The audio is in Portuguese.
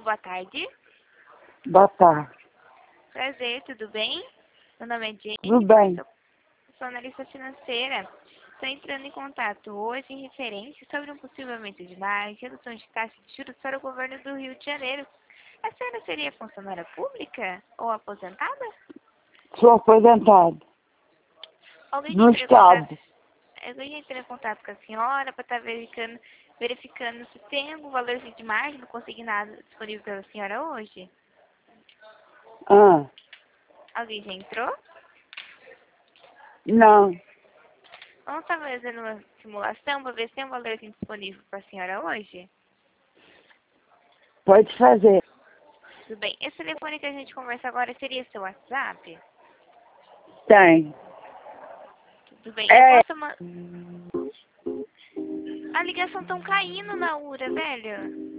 boa tarde. Boa tarde. Prazer, tudo bem? Meu nome é Jenny. Tudo bem. Sou analista financeira. Estou entrando em contato hoje em referência sobre um possível aumento de margem, redução de taxa de juros para o governo do Rio de Janeiro. A senhora seria funcionária pública ou aposentada? Sou aposentado. Alguém No Estado. Alguém entrou em contato com a senhora para estar verificando se tem algum valorzinho de margem no consignado disponível pela senhora hoje? Ah, Alguém já entrou? não. Vamos estar fazendo uma simulação para ver se tem um valorzinho disponível para a senhora hoje? Pode fazer. Tudo bem. Esse telefone que a gente conversa agora seria seu WhatsApp? Tem. Tudo bem. É. Eu posso A ligação tão caindo na URA, velho.